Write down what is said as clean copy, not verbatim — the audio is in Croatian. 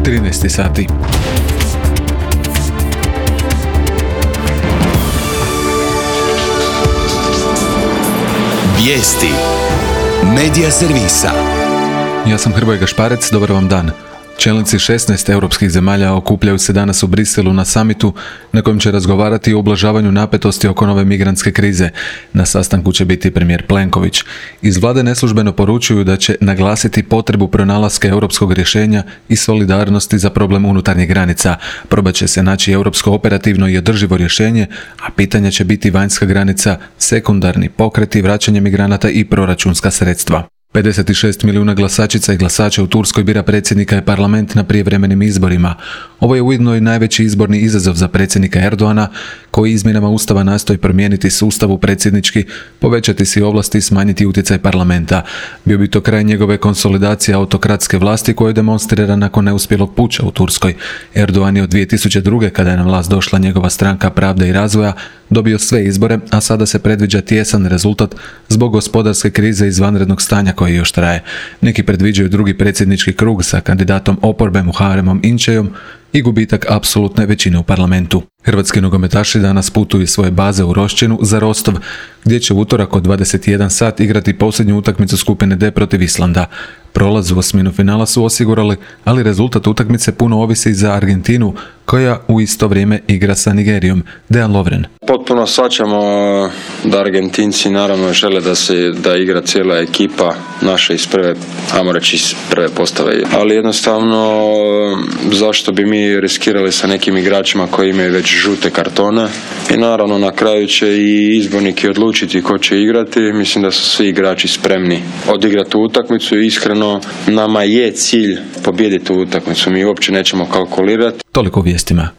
13 sati. Vijesti Medija servisa. Ja sam Hrvoje Gašparec, dobar vam dan. Čelnici 16 europskih zemalja okupljaju se danas u Briselu na samitu na kojem će razgovarati o ublažavanju napetosti oko nove migrantske krize. Na sastanku će biti premijer Plenković. Iz vlade neslužbeno poručuju da će naglasiti potrebu pronalaska europskog rješenja i solidarnosti za problem unutarnjih granica. Probat će se naći europsko operativno i održivo rješenje, a pitanja će biti vanjska granica, sekundarni pokreti, vraćanje migranata i proračunska sredstva. 56 milijuna glasačica i glasača u Turskoj bira predsjednika i parlament na prijevremenim izborima. Ovo je ujedno i najveći izborni izazov za predsjednika Erdoana, koji izmjenama ustava nastoji promijeniti sustav u predsjednički, povećati si ovlasti i smanjiti utjecaj parlamenta. Bio bi to kraj njegove konsolidacije autokratske vlasti koju demonstrira nakon neuspjelog puča u Turskoj. Erdoan je od 2002. kada je na vlast došla njegova stranka Pravde i razvoja, dobio sve izbore, a sada se predviđa tijesan rezultat zbog gospodarske krize i izvanrednog stanja koji još traje. Neki predviđaju drugi predsjednički krug sa kandidatom oporbe Muharemom Inčejom i gubitak apsolutne većine u parlamentu. Hrvatski nogometaši danas putuju iz svoje baze u Roščinu za Rostov, gdje će u utorak od 21 sat igrati posljednju utakmicu skupine D protiv Islanda. Prolaz u osminu finala su osigurali, ali rezultat utakmice puno ovisi za Argentinu, koja u isto vrijeme igra sa Nigerijom. Dejan Lovren. Potpuno shvaćamo da Argentinci naravno žele da igra cijela ekipa naša iz prve postave. Ali jednostavno zašto bi mi riskirali sa nekim igračima koji imaju već žute kartone i naravno na kraju će i izborniki odlučiti ko će igrati. Mislim da su svi igrači spremni odigrati tu utakmicu i iskreno nama je cilj pobijediti tu utakmicu. Mi uopće nećemo kalkulirati. Toliko u vijestima.